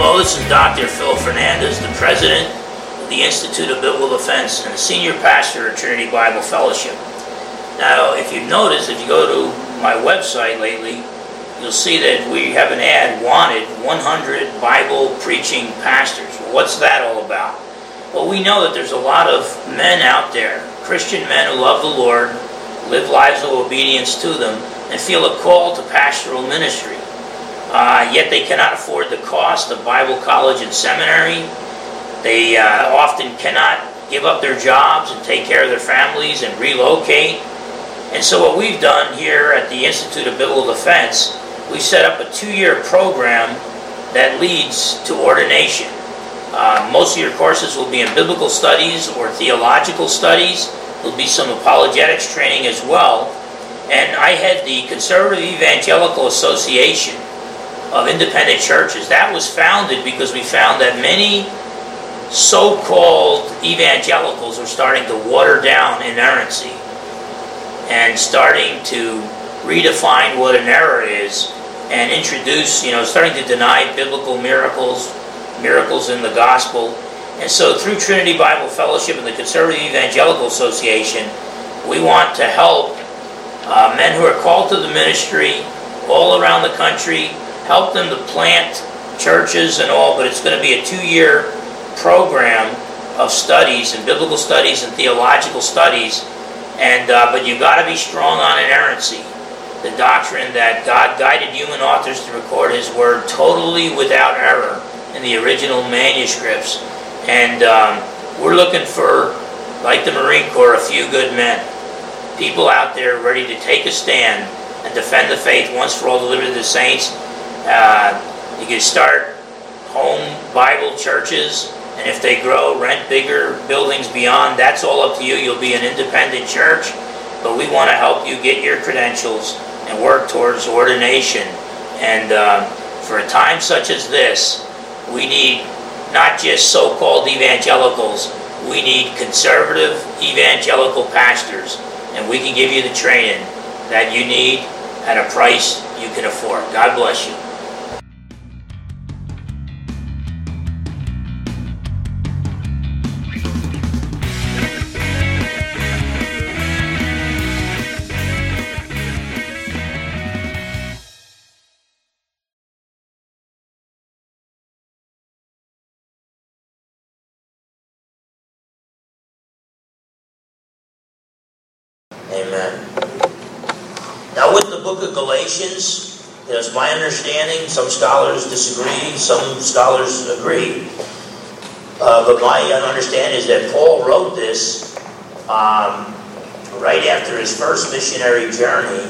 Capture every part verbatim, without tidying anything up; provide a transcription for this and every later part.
Hello, this is Doctor Phil Fernandez, the president of the Institute of Biblical Defense and the senior pastor at Trinity Bible Fellowship. Now, if you've noticed, if you go to my website lately, you'll see that we have an ad, wanted one hundred Bible preaching pastors. Well, what's that all about? Well, we know that there's a lot of men out there, Christian men who love the Lord, live lives of obedience to them, and feel a call to pastoral ministry. Uh, yet they cannot afford the cost of Bible college and seminary. They uh, often cannot give up their jobs and take care of their families and relocate. And so what we've done here at the Institute of Biblical Defense, we set up a two-year program that leads to ordination. Uh, most of your courses will be in biblical studies or theological studies. There'll be some apologetics training as well. And I had the Conservative Evangelical Association of Independent Churches. That was founded because we found that many so-called evangelicals are starting to water down inerrancy and starting to redefine what an error is and introduce, you know, starting to deny biblical miracles, miracles in the gospel. And so through Trinity Bible Fellowship and the Conservative Evangelical Association, we want to help uh, men who are called to the ministry all around the country, help them to plant churches and all, but it's going to be a two-year program of studies and biblical studies and theological studies. And uh, but you've got to be strong on inerrancy, the doctrine that God guided human authors to record His Word totally without error in the original manuscripts. And um, we're looking for, like the Marine Corps, a few good men, people out there ready to take a stand and defend the faith once for all, delivered to the saints. Uh, you can start home Bible churches, and if they grow, rent bigger buildings beyond. That's all up to you. You'll be an independent church, but we want to help you get your credentials and work towards ordination. And uh, for a time such as this, we need not just so-called evangelicals, we need conservative evangelical pastors, and we can give you the training that you need at a price you can afford. God bless you. Amen. Now with the book of Galatians, there's my understanding, some scholars disagree, some scholars agree. Uh, but my understanding is that Paul wrote this um, right after his first missionary journey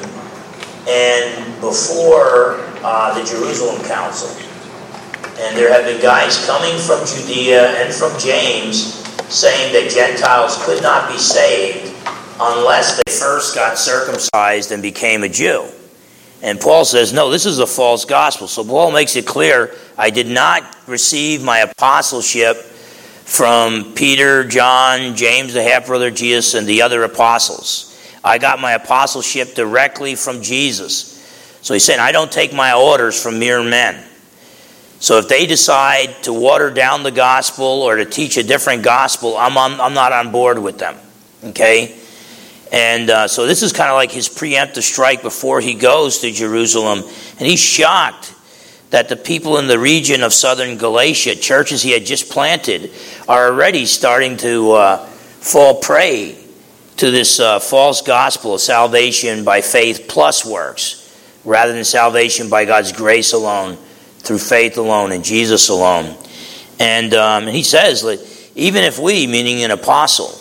and before uh, the Jerusalem Council. And there have been guys coming from Judea and from James saying that Gentiles could not be saved unless they first got circumcised and became a Jew. And Paul says, no, this is a false gospel. So Paul makes it clear, I did not receive my apostleship from Peter, John, James, the half-brother of Jesus, and the other apostles. I got my apostleship directly from Jesus. So he's saying, I don't take my orders from mere men. So if they decide to water down the gospel or to teach a different gospel, I'm on, I'm not on board with them. Okay? And uh, so this is kind of like his preemptive strike before he goes to Jerusalem. And he's shocked that the people in the region of southern Galatia, churches he had just planted, are already starting to uh, fall prey to this uh, false gospel of salvation by faith plus works, rather than salvation by God's grace alone, through faith alone, in Jesus alone. And um, he says that even if we, meaning an apostle,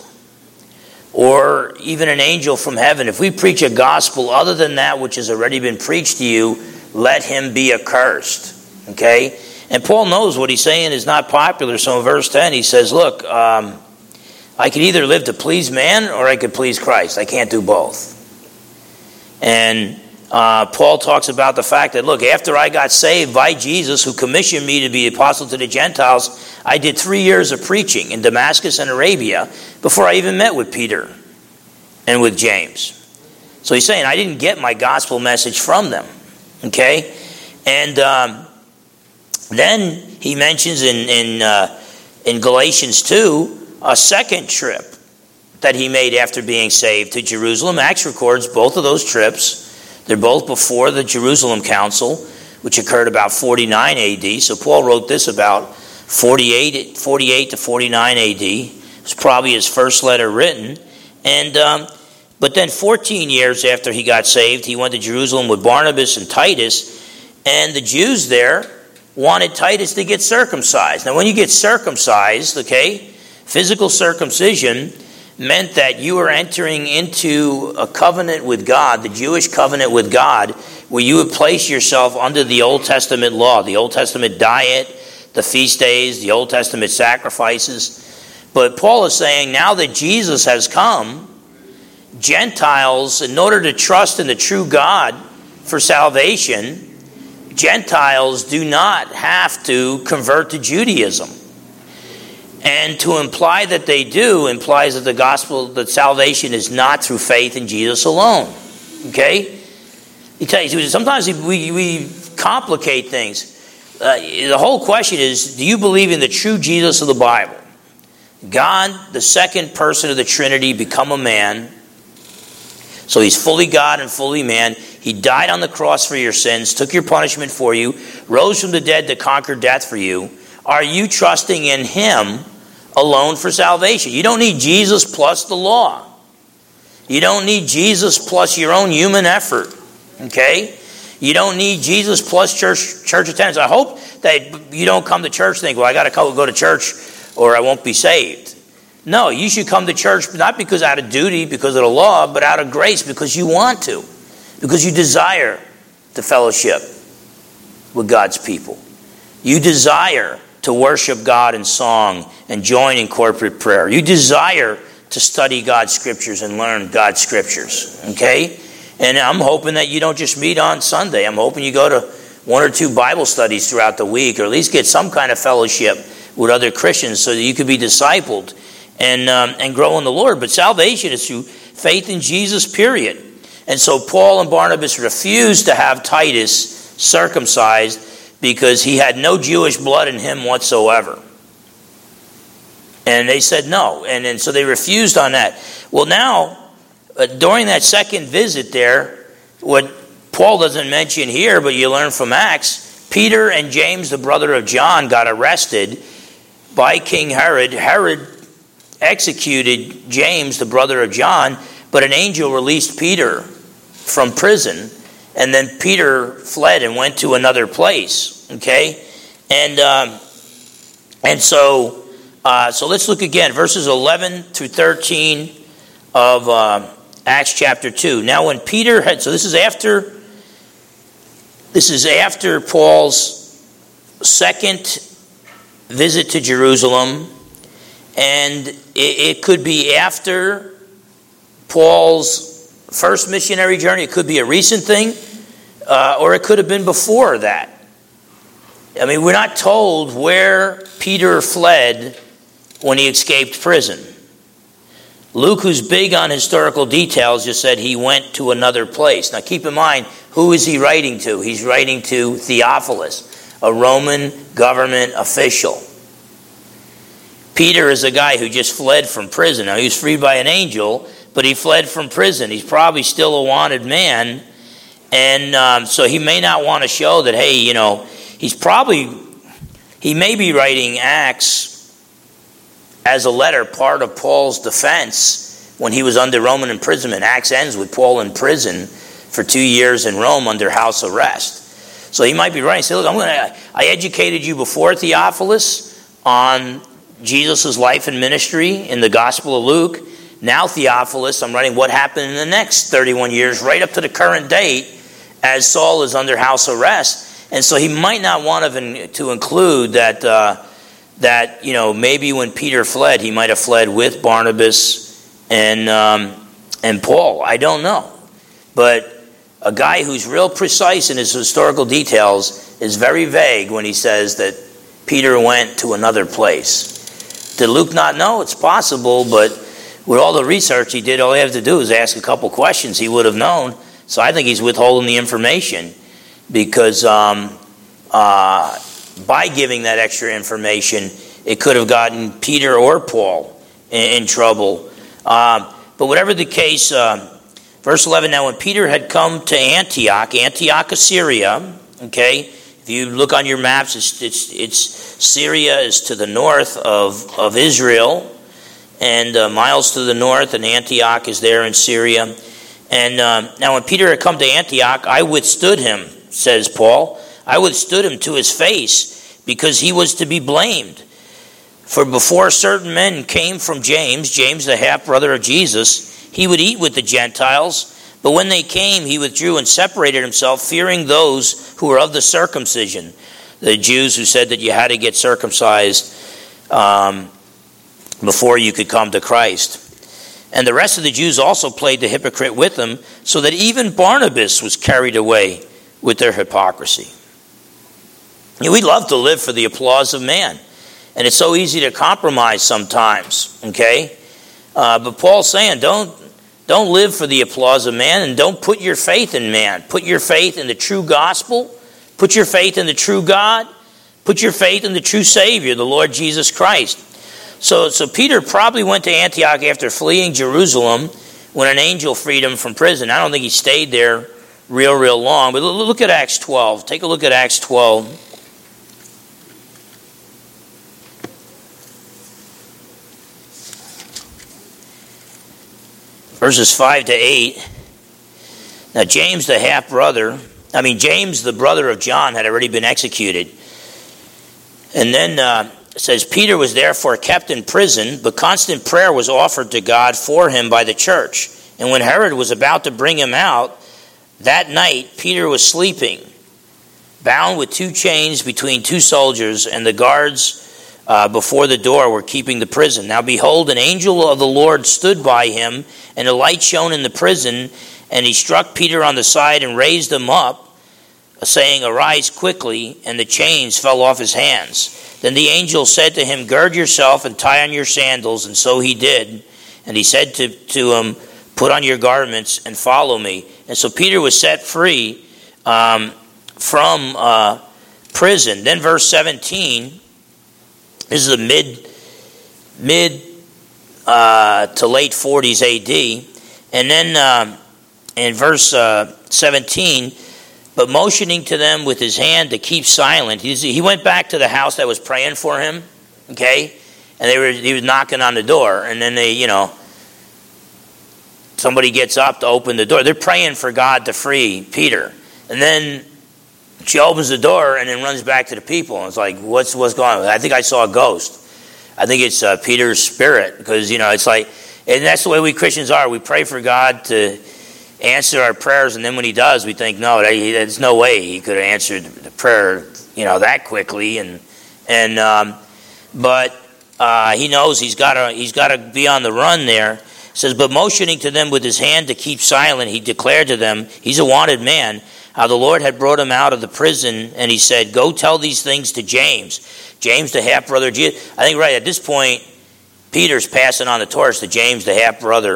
or even an angel from heaven, if we preach a gospel other than that which has already been preached to you, let him be accursed. Okay? And Paul knows what he's saying is not popular, so in verse ten he says, look, um, I could either live to please man or I could please Christ. I can't do both. And uh, Paul talks about the fact that, look, after I got saved by Jesus, who commissioned me to be apostle to the Gentiles, I did three years of preaching in Damascus and Arabia before I even met with Peter and with James. So he's saying, I didn't get my gospel message from them. Okay? And um, Then he mentions in in, uh, in Galatians two a second trip that he made after being saved to Jerusalem. Acts records both of those trips. They're both before the Jerusalem Council, which occurred about forty-nine A D. So Paul wrote this about forty-eight, forty-eight to forty-nine A D. It was probably his first letter written. And um, but then fourteen years after he got saved, he went to Jerusalem with Barnabas and Titus. And the Jews there wanted Titus to get circumcised. Now when you get circumcised, okay, physical circumcision meant that you were entering into a covenant with God, the Jewish covenant with God, where you would place yourself under the Old Testament law, the Old Testament diet, the feast days, the Old Testament sacrifices. But Paul is saying now that Jesus has come, Gentiles, in order to trust in the true God for salvation, Gentiles do not have to convert to Judaism. And to imply that they do implies that the gospel, that salvation is not through faith in Jesus alone. Okay? He tells you, sometimes we, we complicate things. Uh, the whole question is, do you believe in the true Jesus of the Bible? God, the second person of the Trinity, become a man. So he's fully God and fully man. He died on the cross for your sins, took your punishment for you, rose from the dead to conquer death for you. Are you trusting in him alone for salvation? You don't need Jesus plus the law. You don't need Jesus plus your own human effort. Okay? You don't need Jesus plus church church attendance. I hope that you don't come to church and think, well, I got to go to church or I won't be saved. No, you should come to church not because out of duty, because of the law, but out of grace, because you want to. Because you desire the fellowship with God's people. You desire to worship God in song and join in corporate prayer. You desire to study God's scriptures and learn God's scriptures. Okay? And I'm hoping that you don't just meet on Sunday. I'm hoping you go to one or two Bible studies throughout the week, or at least get some kind of fellowship with other Christians so that you could be discipled and, um, and grow in the Lord. But salvation is through faith in Jesus, period. And so Paul and Barnabas refused to have Titus circumcised because he had no Jewish blood in him whatsoever. And they said no. And, and so they refused on that. Well, now, uh, during that second visit there, what Paul doesn't mention here, but you learn from Acts, Peter and James, the brother of John, got arrested by King Herod. Herod executed James, the brother of John, but an angel released Peter from prison. And then Peter fled and went to another place. Okay, and um, and so uh, so let's look again, verses eleven through thirteen of uh, Acts chapter two. Now, when Peter had, so this is after this is after Paul's second visit to Jerusalem, and it, it could be after Paul's first missionary journey. It could be a recent thing, uh, or it could have been before that. I mean, we're not told where Peter fled when he escaped prison. Luke, who's big on historical details, just said he went to another place. Now keep in mind, who is he writing to? He's writing to Theophilus, a Roman government official. Peter is a guy who just fled from prison. Now, he was freed by an angel, but he fled from prison. He's probably still a wanted man. And um, so he may not want to show that, hey, you know, he's probably, he may be writing Acts as a letter, part of Paul's defense when he was under Roman imprisonment. Acts ends with Paul in prison for two years in Rome under house arrest. So he might be writing, say, look, I'm going to, I educated you before, Theophilus, on Jesus' life and ministry in the Gospel of Luke. Now, Theophilus, I'm writing what happened in the next thirty-one years, right up to the current date, as Saul is under house arrest. And so he might not want to include that, uh, that you know, maybe when Peter fled, he might have fled with Barnabas and um, and Paul. I don't know. But a guy who's real precise in his historical details is very vague when he says that Peter went to another place. Did Luke not know? It's possible, but with all the research he did, all he had to do is ask a couple questions. He would have known. So I think he's withholding the information because um, uh, by giving that extra information, it could have gotten Peter or Paul in, in trouble. Um, but whatever the case, uh, verse eleven, now when Peter had come to Antioch, Antioch of Syria, okay, if you look on your maps, it's, it's, it's Syria is to the north of, of Israel, and uh, miles to the north, and Antioch is there in Syria. And uh, now when Peter had come to Antioch, I withstood him, says Paul. I withstood him to his face, because he was to be blamed. For before certain men came from James, James the half-brother of Jesus, he would eat with the Gentiles, but when they came, he withdrew and separated himself, fearing those who were of the circumcision, the Jews who said that you had to get circumcised um, before you could come to Christ. And the rest of the Jews also played the hypocrite with them, so that even Barnabas was carried away with their hypocrisy. You know, we love to live for the applause of man, and it's so easy to compromise sometimes, okay? Uh, but Paul's saying, don't, don't live for the applause of man, and don't put your faith in man. Put your faith in the true gospel. Put your faith in the true God. Put your faith in the true Savior, the Lord Jesus Christ. So, so Peter probably went to Antioch after fleeing Jerusalem when an angel freed him from prison. I don't think he stayed there real, real long. But look at Acts twelve. Take a look at Acts twelve. Verses five to eight. Now James the half-brother, I mean James the brother of John had already been executed. And then uh, it says, Peter was therefore kept in prison, but constant prayer was offered to God for him by the church. And when Herod was about to bring him out, that night Peter was sleeping, bound with two chains between two soldiers, and the guards uh, before the door were keeping the prison. Now behold, an angel of the Lord stood by him, and a light shone in the prison, and he struck Peter on the side and raised him up, saying, Arise quickly, and the chains fell off his hands. Then the angel said to him, Gird yourself and tie on your sandals, and so he did. And he said to, to him, Put on your garments and follow me. And so Peter was set free um, from uh, prison. Then verse seventeen, this is the mid, mid uh, to late forties A D. And then um, in verse uh, seventeen, but motioning to them with his hand to keep silent, he went back to the house that was praying for him, okay? And they were he was knocking on the door, and then they, you know, somebody gets up to open the door. They're praying for God to free Peter. And then she opens the door and then runs back to the people. And it's like, what's what's going on? I think I saw a ghost. I think it's uh, Peter's spirit, because, you know, it's like, and that's the way we Christians are. We pray for God to answer our prayers, and then when he does, we think, no, there's no way he could have answered the prayer, you know, that quickly. And and um, but uh, he knows he's got to he's got to be on the run there. It says, but motioning to them with his hand to keep silent, he declared to them, he's a wanted man, how the Lord had brought him out of the prison, and he said, Go tell these things to James. James, the half-brother of Jesus. I think right at this point, Peter's passing on the torch to James, the half-brother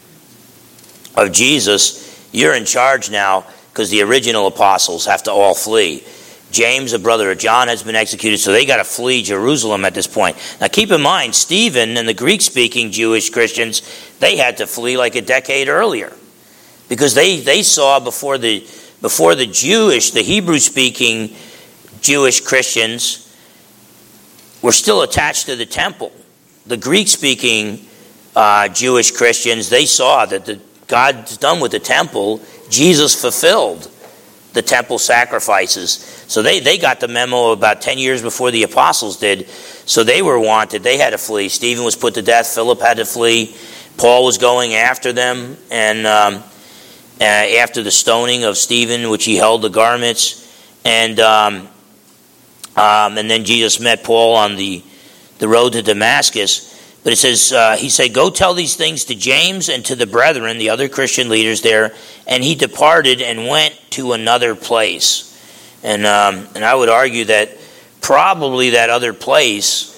of Jesus. You're in charge now, because the original apostles have to all flee. James, the brother of John, has been executed, so they got to flee Jerusalem at this point. Now keep in mind, Stephen and the Greek-speaking Jewish Christians, they had to flee like a decade earlier, because they, they saw before the before the Jewish, the Hebrew-speaking Jewish Christians were still attached to the temple. The Greek-speaking uh, Jewish Christians, they saw that the, God's done with the temple. Jesus fulfilled the temple sacrifices. So they, they got the memo about ten years before the apostles did. So they were wanted. They had to flee. Stephen was put to death. Philip had to flee. Paul was going after them. And um, uh, after the stoning of Stephen, which he held the garments. And um, um, and then Jesus met Paul on the, the road to Damascus. But it says, uh, he said, Go tell these things to James and to the brethren, the other Christian leaders there. And he departed and went to another place. And um, and I would argue that probably that other place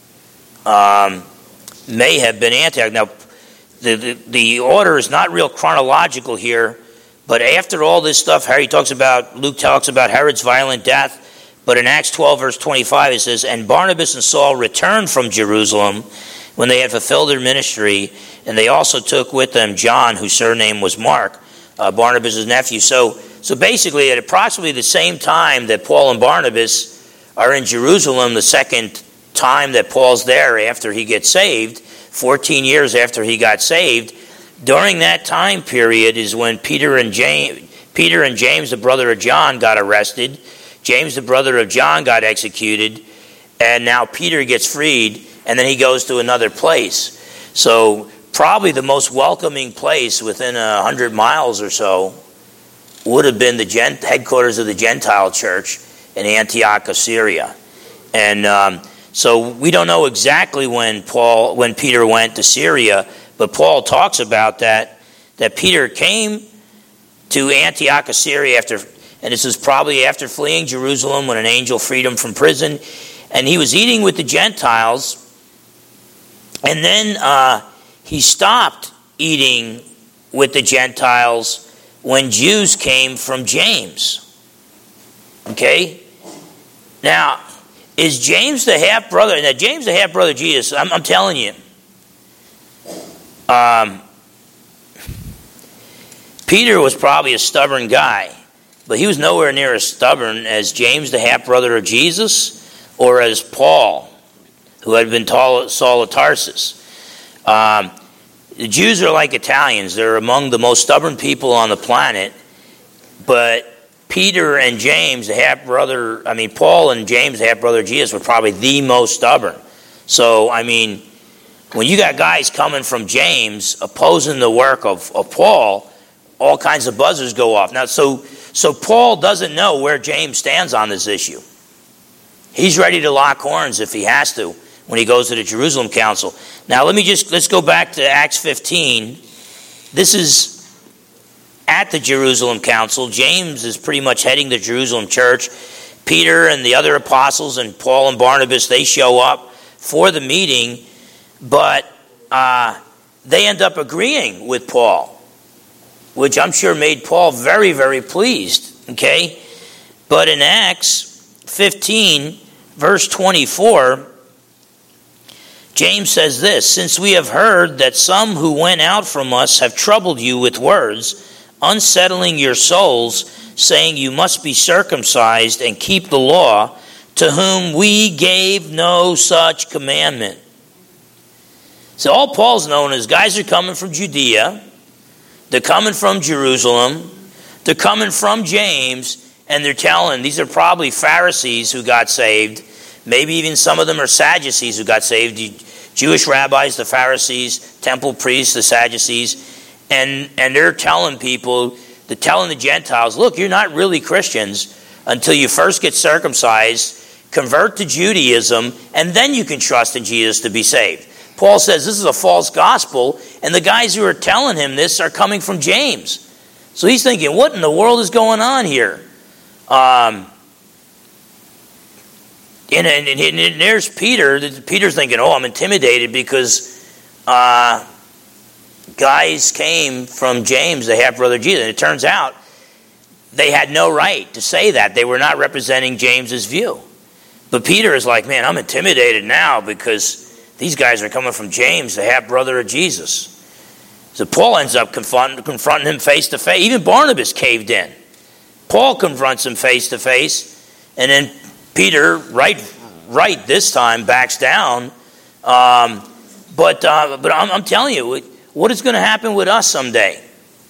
um, may have been Antioch. Now, the, the, the order is not real chronological here, but after all this stuff, Harry talks about, Luke talks about Herod's violent death. But in Acts twelve, verse twenty-five, it says, "And Barnabas and Saul returned from Jerusalem when they had fulfilled their ministry, and they also took with them John, whose surname was Mark, uh, Barnabas' nephew." So, so basically, at approximately the same time that Paul and Barnabas are in Jerusalem, the second time that Paul's there after he gets saved, fourteen years after he got saved, during that time period is when Peter and James, Peter and James, the brother of John, got arrested. James, the brother of John, got executed, and now Peter gets freed, and then he goes to another place. So probably the most welcoming place within a hundred miles or so would have been the Gent- headquarters of the Gentile church in Antioch of Syria. And um, so we don't know exactly when Paul, when Peter went to Syria, but Paul talks about that, that Peter came to Antioch of Syria after, and this is probably after fleeing Jerusalem when an angel freed him from prison, and he was eating with the Gentiles, and then uh, he stopped eating with the Gentiles when Jews came from James. Okay? Now, is James the half-brother? Now, James the half-brother of Jesus, I'm, I'm telling you, um, Peter was probably a stubborn guy, but he was nowhere near as stubborn as James the half-brother of Jesus or as Paul, who had been Saul of Tarsus. Um, the Jews are like Italians. They're among the most stubborn people on the planet, but Peter and James, the half-brother, I mean, Paul and James, the half-brother of Jesus, were probably the most stubborn. So, I mean, when you got guys coming from James opposing the work of, of Paul, all kinds of buzzers go off. Now, so, so Paul doesn't know where James stands on this issue. He's ready to lock horns if he has to when he goes to the Jerusalem Council. Now, let me just, let's go back to Acts fifteen. This is at the Jerusalem Council. James is pretty much heading the Jerusalem church. Peter and the other apostles and Paul and Barnabas, they show up for the meeting, but uh, they end up agreeing with Paul, which I'm sure made Paul very, very pleased. Okay? But in Acts fifteen, verse twenty-four, James says this: "Since we have heard that some who went out from us have troubled you with words, unsettling your souls, saying you must be circumcised and keep the law, to whom we gave no such commandment." So all Paul's known is guys are coming from Judea, they're coming from Jerusalem, they're coming from James, and they're telling, these are probably Pharisees who got saved, maybe even some of them are Sadducees who got saved, Jewish rabbis, the Pharisees, temple priests, the Sadducees, and, and they're telling people, they're telling the Gentiles, look, you're not really Christians until you first get circumcised, convert to Judaism, and then you can trust in Jesus to be saved. Paul says this is a false gospel, and the guys who are telling him this are coming from James. So he's thinking, what in the world is going on here? Um, and, and, and there's Peter. Peter's thinking, oh, I'm intimidated because uh, guys came from James, the half-brother of Jesus. And it turns out they had no right to say that. They were not representing James's view. But Peter is like, man, I'm intimidated now because these guys are coming from James, the half-brother of Jesus. So Paul ends up confront, confronting him face to face. Even Barnabas caved in. Paul confronts him face to face, and then Peter, right, right this time, backs down. Um, but uh, but I'm, I'm telling you, what is going to happen with us someday?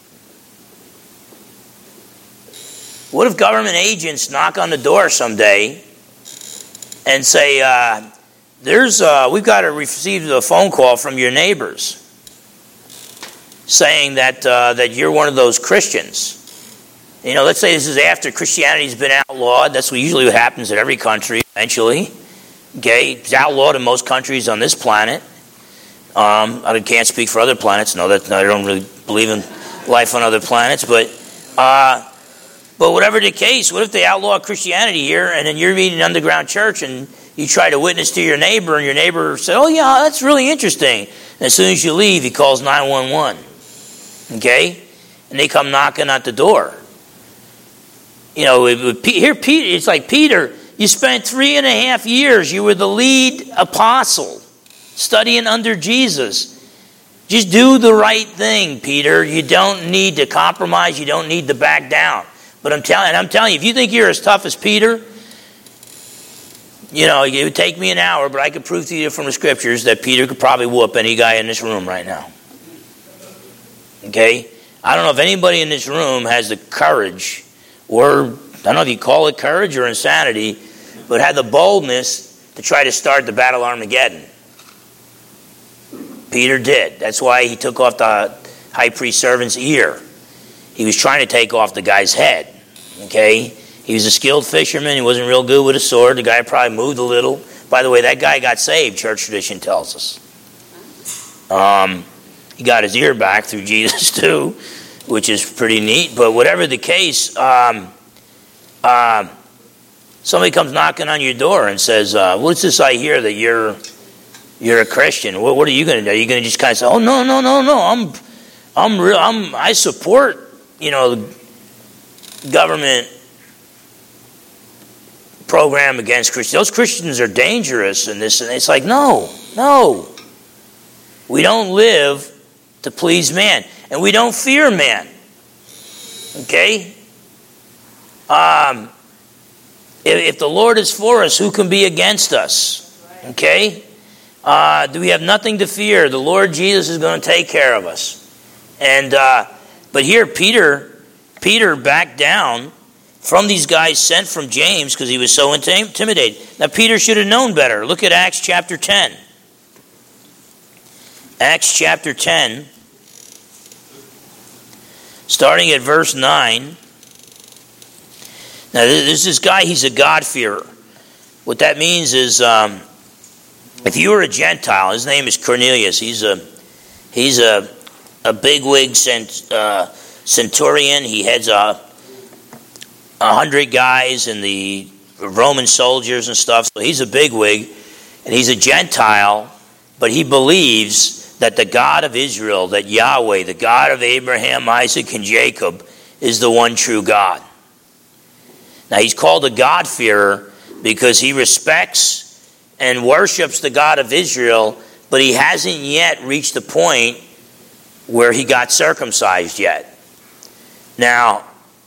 What if government agents knock on the door someday and say, uh, "There's uh, we've got to receive a phone call from your neighbors saying that uh, that you're one of those Christians." You know, let's say this is after Christianity's been outlawed. That's what usually what happens in every country eventually. Okay, it's outlawed in most countries on this planet. Um, I can't speak for other planets. No, that I don't really believe in life on other planets. But uh, but whatever the case, what if they outlaw Christianity here, and then you're meeting an underground church, and you try to witness to your neighbor, and your neighbor said, "Oh yeah, that's really interesting." And as soon as you leave, he calls nine one one. Okay, and they come knocking at the door. You know, it, it, here Peter, it's like Peter. You You spent three and a half years. You were the lead apostle, studying under Jesus. Just do the right thing, Peter. You don't need to compromise. You don't need to back down. But I'm telling, and I'm telling you, if you think you're as tough as Peter, you know, it would take me an hour, but I could prove to you from the scriptures that Peter could probably whoop any guy in this room right now. Okay? I don't know if anybody in this room has the courage, or I don't know if you call it courage or insanity, but had the boldness to try to start the Battle Armageddon. Peter did. That's why he took off the high priest servant's ear. He was trying to take off the guy's head. Okay? He was a skilled fisherman. He wasn't real good with a sword. The guy probably moved a little. By the way, that guy got saved, church tradition tells us. Um, he got his ear back through Jesus too, which is pretty neat. But whatever the case, um, uh, somebody comes knocking on your door and says, uh, what's this I hear that you're you're a Christian? What, what are you going to do? Are you going to just kind of say, oh, no, no, no, no, I'm, I'm real, I'm, I support, you know, the government program against Christians. Those Christians are dangerous and this and it's like, no, no. We don't live to please man. And we don't fear man. Okay? Um, if, if the Lord is for us, who can be against us? Okay? Uh, do we have nothing to fear? The Lord Jesus is going to take care of us. And uh, but here Peter, Peter backed down from these guys sent from James because he was so intimidated. Now Peter should have known better. Look at Acts chapter ten. Acts chapter ten, starting at verse nine. Now there's this guy, he's a God-fearer. What that means is, um, if you were a Gentile, his name is Cornelius. He's a he's a a bigwig cent, uh, centurion. He heads a a hundred guys in the Roman soldiers and stuff. So he's a bigwig, and he's a Gentile, but he believes that the God of Israel, that Yahweh, the God of Abraham, Isaac, and Jacob, is the one true God. Now he's called a God-fearer because he respects and worships the God of Israel, but he hasn't yet reached the point where he got circumcised yet. Now,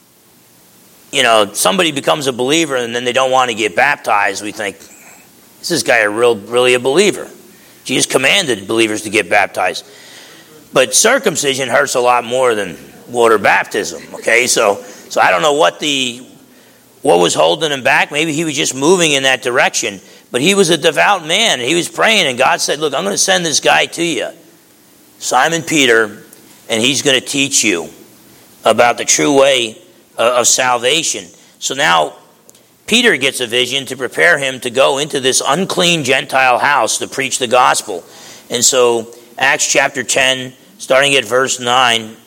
you know, somebody becomes a believer and then they don't want to get baptized. We think, is this guy a real, really a believer? Jesus commanded believers to get baptized. But circumcision hurts a lot more than water baptism, okay? So so I don't know what the what was holding him back. Maybe he was just moving in that direction. But he was a devout man. He was praying, and God said, look, I'm going to send this guy to you, Simon Peter, and he's going to teach you about the true way of salvation. So now Peter gets a vision to prepare him to go into this unclean Gentile house to preach the gospel. And so Acts chapter ten, starting at verse nine,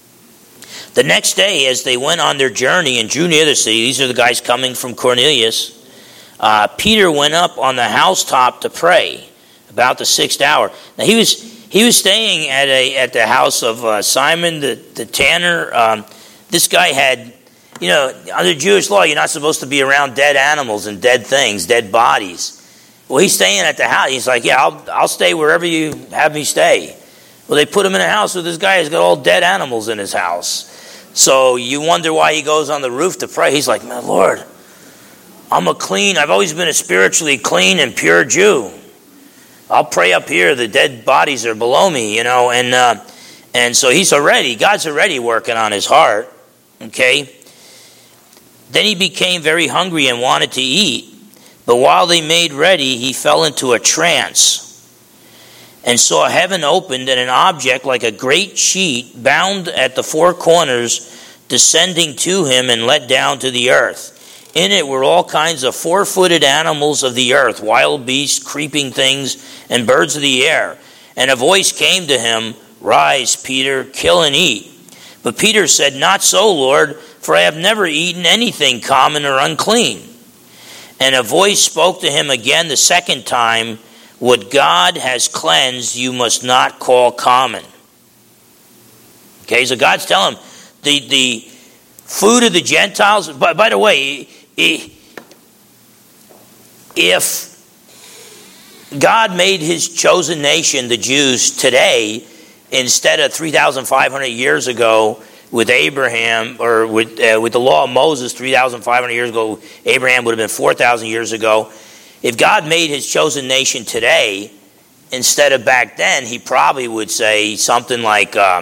the next day as they went on their journey and drew near the city, these are the guys coming from Cornelius, uh, Peter went up on the housetop to pray about the sixth hour. Now he was he was staying at a at the house of uh, Simon the, the tanner. Um, this guy had, you know, under Jewish law, you're not supposed to be around dead animals and dead things, dead bodies. Well, he's staying at the house. He's like, yeah, I'll I'll stay wherever you have me stay. Well, they put him in a house with this guy who's got all dead animals in his house. So you wonder why he goes on the roof to pray. He's like, my Lord, I'm a clean, I've always been a spiritually clean and pure Jew. I'll pray up here. The dead bodies are below me, you know. And uh, and so he's already, God's already working on his heart. Okay. Then he became very hungry and wanted to eat. But while they made ready, he fell into a trance and saw heaven opened and an object like a great sheet bound at the four corners descending to him and let down to the earth. In it were all kinds of four-footed animals of the earth, wild beasts, creeping things, and birds of the air. And a voice came to him, "Rise, Peter, kill and eat." But Peter said, "Not so, Lord, for I have never eaten anything common or unclean." And a voice spoke to him again the second time, "What God has cleansed, you must not call common." Okay, so God's telling him, the, the food of the Gentiles, by, by the way, he, if God made his chosen nation, the Jews, today, instead of three thousand five hundred years ago with Abraham, or with uh, with the law of Moses three thousand five hundred years ago, Abraham would have been four thousand years ago. If God made his chosen nation today, instead of back then, he probably would say something like, um,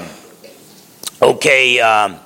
okay, um,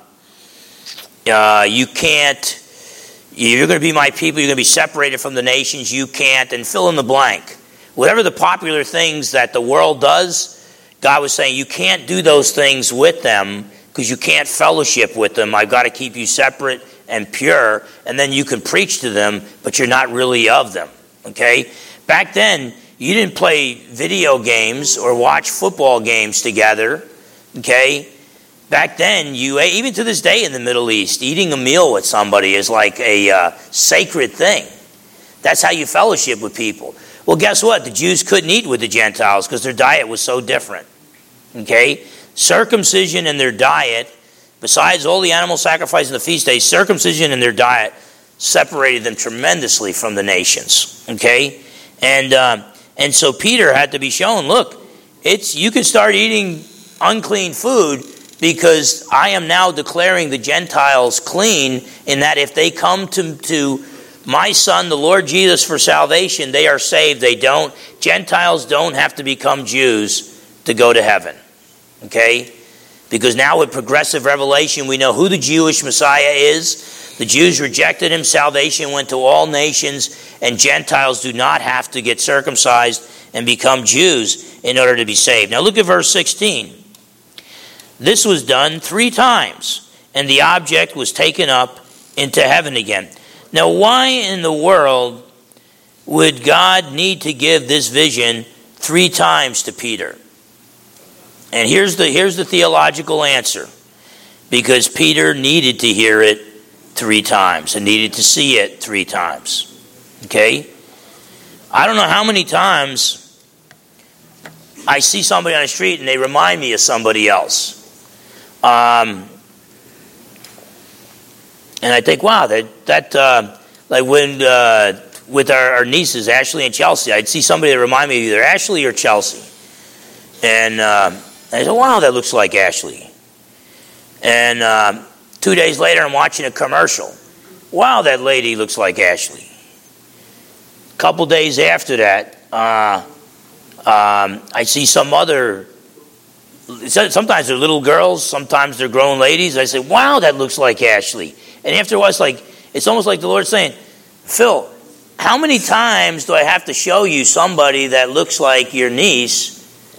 uh, you can't, you're going to be my people, you're going to be separated from the nations, you can't, and fill in the blank. Whatever the popular things that the world does, God was saying, you can't do those things with them because you can't fellowship with them. I've got to keep you separate and pure, and then you can preach to them, but you're not really of them. Okay? Back then, you didn't play video games or watch football games together. Okay? Back then, you even to this day in the Middle East, eating a meal with somebody is like a uh, sacred thing. That's how you fellowship with people. Well, guess what? The Jews couldn't eat with the Gentiles because their diet was so different. Okay? Circumcision in their diet, besides all the animal sacrifice and the feast days, circumcision in their diet separated them tremendously from the nations. Okay? And uh, and so Peter had to be shown, look, it's you can start eating unclean food because I am now declaring the Gentiles clean, in that if they come to, to my Son, the Lord Jesus, for salvation, they are saved. They don't. Gentiles don't have to become Jews to go to heaven. Okay? Because now with progressive revelation, we know who the Jewish Messiah is. The Jews rejected him. Salvation went to all nations, and Gentiles do not have to get circumcised and become Jews in order to be saved. Now look at verse sixteen. This was done three times, and the object was taken up into heaven again. Now why in the world would God need to give this vision three times to Peter? And here's the here's the theological answer. Because Peter needed to hear it three times and needed to see it three times. Okay? I don't know how many times I see somebody on the street and they remind me of somebody else. Um, and I think, wow, that, that uh, like when, uh, with our, our nieces, Ashley and Chelsea, I'd see somebody that remind me of either Ashley or Chelsea. And uh, I said, wow, that looks like Ashley. And uh, two days later, I'm watching a commercial. Wow, that lady looks like Ashley. A couple days after that, uh, um, I see some other, sometimes they're little girls, sometimes they're grown ladies. I say, wow, that looks like Ashley. And after a while, it's like, it's almost like the Lord saying, Phil, how many times do I have to show you somebody that looks like your niece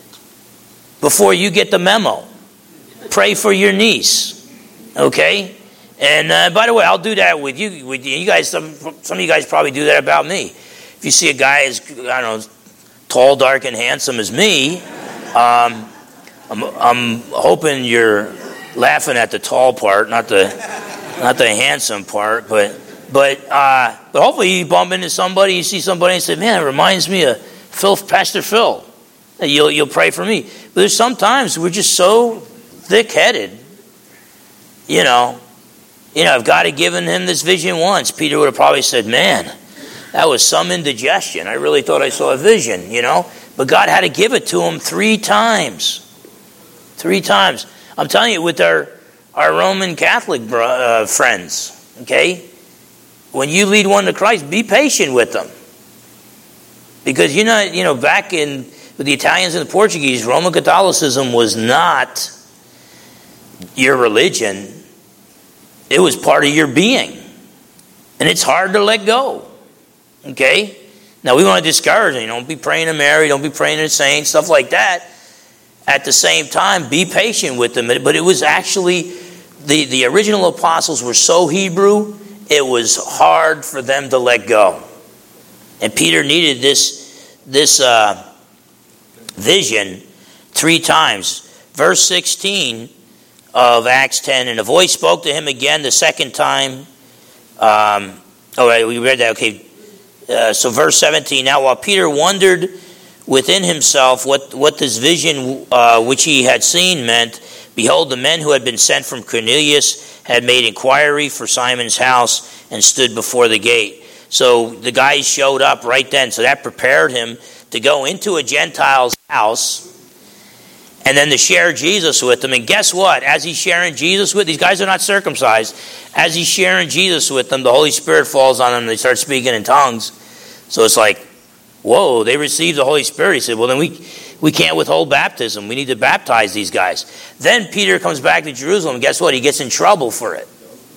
before you get the memo? Pray for your niece, okay? And uh, by the way, I'll do that with you. With you, you guys, some some of you guys probably do that about me. If you see a guy as I don't know, tall, dark, and handsome as me, um, I'm I'm hoping you're laughing at the tall part, not the not the handsome part, but but uh, but hopefully you bump into somebody, you see somebody, and say, "Man, it reminds me of Phil, Pastor Phil." You'll you'll pray for me. But there's sometimes we're just so thick-headed, you know. You know, if God had given him this vision once, Peter would have probably said, "Man, that was some indigestion. I really thought I saw a vision," you know. But God had to give it to him three times. Three times. I'm telling you, with our our Roman Catholic uh, friends, okay, when you lead one to Christ, be patient with them, because you know, you know, back in with the Italians and the Portuguese, Roman Catholicism was not your religion. It was part of your being. And it's hard to let go. Okay? Now, we want to discourage them. You know, don't be praying to Mary, don't be praying to the saints, stuff like that. At the same time, be patient with them. But it was actually, the, the original apostles were so Hebrew, it was hard for them to let go. And Peter needed this, this uh, vision three times. Verse sixteen of Acts ten, and a voice spoke to him again the second time. Um, all right, we read that. Okay, uh, so verse seventeen. Now, while Peter wondered within himself what what this vision uh, which he had seen meant, behold, the men who had been sent from Cornelius had made inquiry for Simon's house and stood before the gate. So the guys showed up right then. So that prepared him to go into a Gentile's house and then to share Jesus with them. And guess what? As he's sharing Jesus with, these guys are not circumcised. As he's sharing Jesus with them, the Holy Spirit falls on them and they start speaking in tongues. So it's like, whoa, they received the Holy Spirit. He said, well, then we, we can't withhold baptism. We need to baptize these guys. Then Peter comes back to Jerusalem. Guess what? He gets in trouble for it.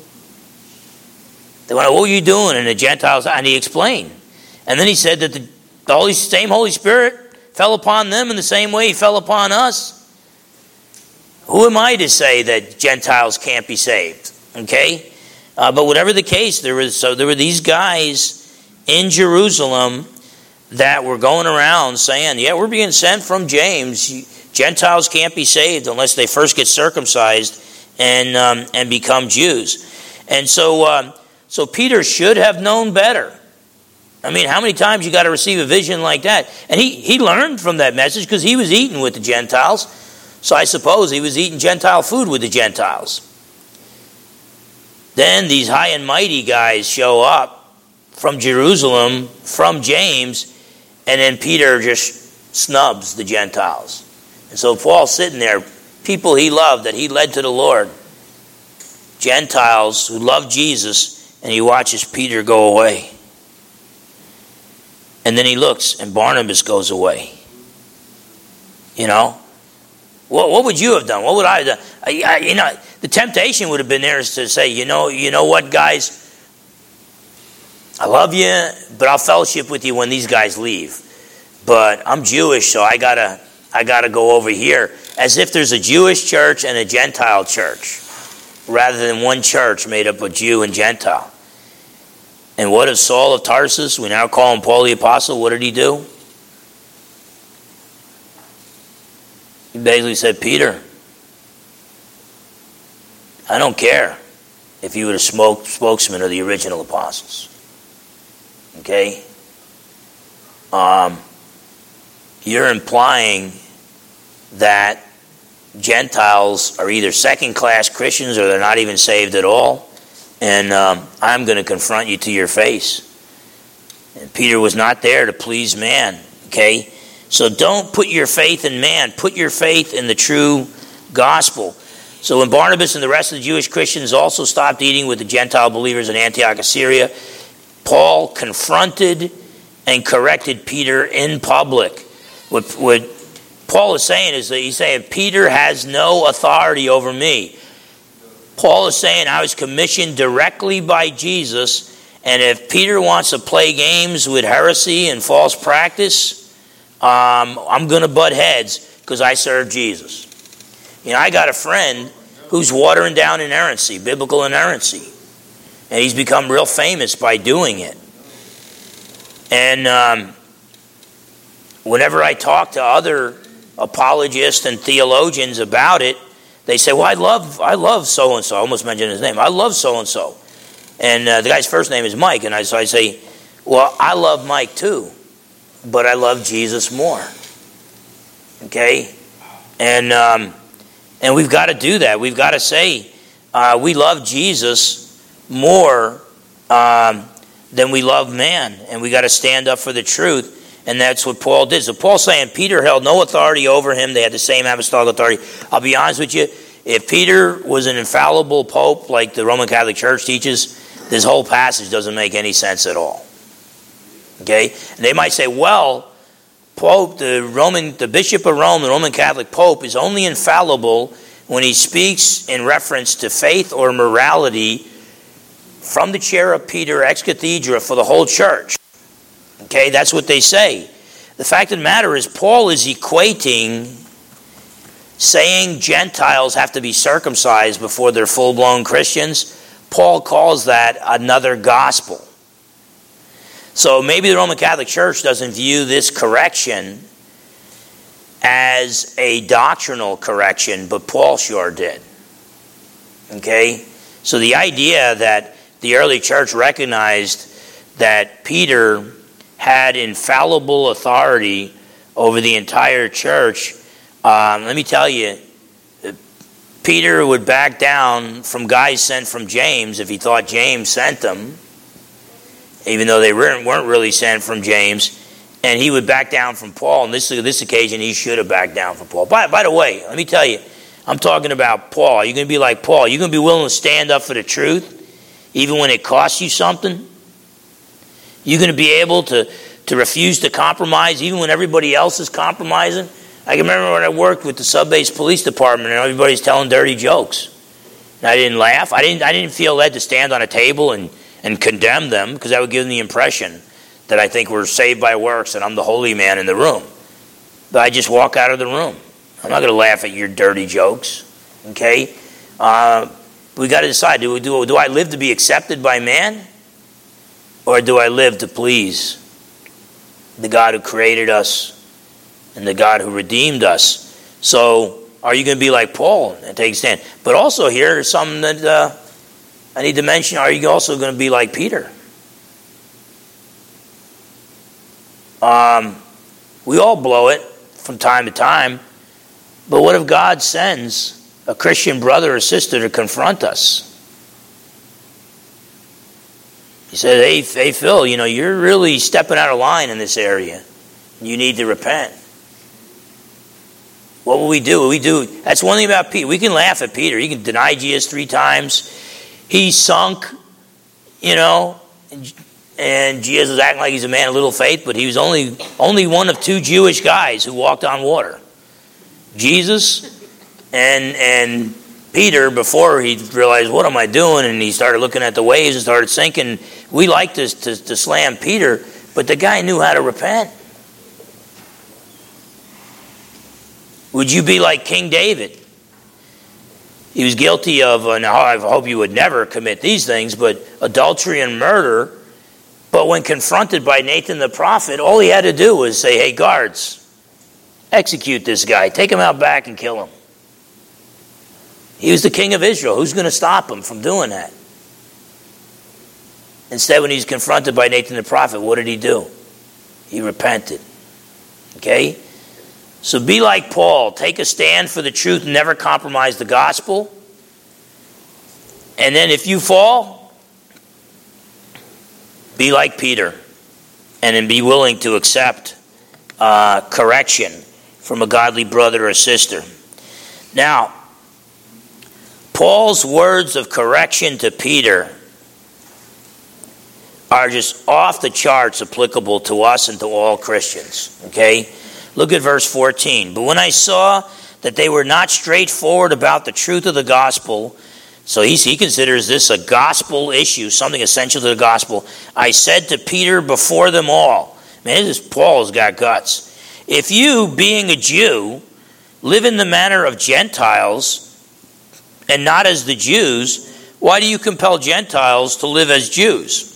They went, what were you doing in the Gentiles? And he explained. And then he said that the, the Holy, same Holy Spirit fell upon them in the same way he fell upon us. Who am I to say that Gentiles can't be saved? Okay? Uh, but whatever the case, there was so there were these guys in Jerusalem that were going around saying, yeah, we're being sent from James. Gentiles can't be saved unless they first get circumcised and um, and become Jews. And so, um, so Peter should have known better. I mean, how many times you got to receive a vision like that? And he, he learned from that message because he was eating with the Gentiles. So I suppose he was eating Gentile food with the Gentiles. Then these high and mighty guys show up from Jerusalem, from James, and then Peter just snubs the Gentiles. And so Paul's sitting there, people he loved that he led to the Lord, Gentiles who love Jesus, and he watches Peter go away. And then he looks, and Barnabas goes away. You know? What, what would you have done? What would I have done? I, I, you know, the temptation would have been there is to say, you know, you know what, guys? I love you, but I'll fellowship with you when these guys leave. But I'm Jewish, so I gotta, I gotta go over here. As if there's a Jewish church and a Gentile church, rather than one church made up of Jew and Gentile. And what of Saul of Tarsus? We now call him Paul the Apostle. What did he do? He basically said, Peter, I don't care if you were the smoke, spokesman of the original apostles. Okay? Um, you're implying that Gentiles are either second-class Christians or they're not even saved at all. And um, I'm going to confront you to your face. And Peter was not there to please man. Okay? So don't put your faith in man. Put your faith in the true gospel. So when Barnabas and the rest of the Jewish Christians also stopped eating with the Gentile believers in Antioch of Syria, Paul confronted and corrected Peter in public. What, what Paul is saying is that he's saying, Peter has no authority over me. Paul is saying, I was commissioned directly by Jesus, and if Peter wants to play games with heresy and false practice, Um, I'm going to butt heads because I serve Jesus. You know, I got a friend who's watering down inerrancy, biblical inerrancy. And he's become real famous by doing it. And um, whenever I talk to other apologists and theologians about it, they say, well, I love I love so-and-so. I almost mentioned his name. I love so-and-so. And uh, the guy's first name is Mike. And I, so I say, well, I love Mike too. But I love Jesus more. Okay? And um, and we've got to do that. We've got to say uh, we love Jesus more um, than we love man. And we got to stand up for the truth. And that's what Paul did. So Paul's saying Peter held no authority over him. They had the same apostolic authority. I'll be honest with you. If Peter was an infallible pope like the Roman Catholic Church teaches, this whole passage doesn't make any sense at all. Okay, and they might say, well, Pope, the Roman, the Bishop of Rome, the Roman Catholic Pope, is only infallible when he speaks in reference to faith or morality from the chair of Peter ex cathedra for the whole church. Okay, that's what they say. The fact of the matter is, Paul is equating saying Gentiles have to be circumcised before they're full-blown Christians. Paul calls that another gospel. So maybe the Roman Catholic Church doesn't view this correction as a doctrinal correction, but Paul sure did. Okay? So the idea that the early church recognized that Peter had infallible authority over the entire church, um, let me tell you, Peter would back down from guys sent from James if he thought James sent them. even though they weren't, weren't really sent from James. And he would back down from Paul. And this, this occasion, he should have backed down from Paul. By, by the way, let me tell you, I'm talking about Paul. You're going to be like Paul. You're going to be willing to stand up for the truth, even when it costs you something. You're going to be able to, to refuse to compromise, even when everybody else is compromising. I can remember when I worked with the sub-base police department and everybody's telling dirty jokes. And I didn't laugh. I didn't, I didn't feel led to stand on a table and, and condemn them, because that would give them the impression that I think we're saved by works and I'm the holy man in the room. But I just walk out of the room. I'm not going to laugh at your dirty jokes. Okay? Uh, we got to decide, do, do, do I live to be accepted by man? Or do I live to please the God who created us and the God who redeemed us? So, are you going to be like Paul and take a stand? But also here, there's something that uh, I need to mention. Are you also going to be like Peter? Um, we all blow it from time to time. But what if God sends a Christian brother or sister to confront us? He said, hey, hey, Phil, you know, you're really stepping out of line in this area. You need to repent. What will we do? We do. That's one thing about Peter. We can laugh at Peter. He can deny Jesus three times. He sunk, you know, and, and Jesus was acting like he's a man of little faith, but he was only only one of two Jewish guys who walked on water. Jesus and and Peter, before he realized, what am I doing? And he started looking at the waves and started sinking. We like to, to, to slam Peter, but the guy knew how to repent. Would you be like King David? He was guilty of, and I hope you would never commit these things, but adultery and murder. But when confronted by Nathan the prophet, all he had to do was say, hey, guards, execute this guy. Take him out back and kill him. He was the king of Israel. Who's going to stop him from doing that? Instead, when he's confronted by Nathan the prophet, what did he do? He repented. Okay? So be like Paul. Take a stand for the truth and never compromise the gospel. And then if you fall, be like Peter. And then be willing to accept uh, correction from a godly brother or sister. Now, Paul's words of correction to Peter are just off the charts applicable to us and to all Christians. Okay? Look at verse fourteen. But when I saw that they were not straightforward about the truth of the gospel, so he, he considers this a gospel issue, something essential to the gospel, I said to Peter before them all, man, this is Paul's got guts. If you, being a Jew, live in the manner of Gentiles and not as the Jews, why do you compel Gentiles to live as Jews?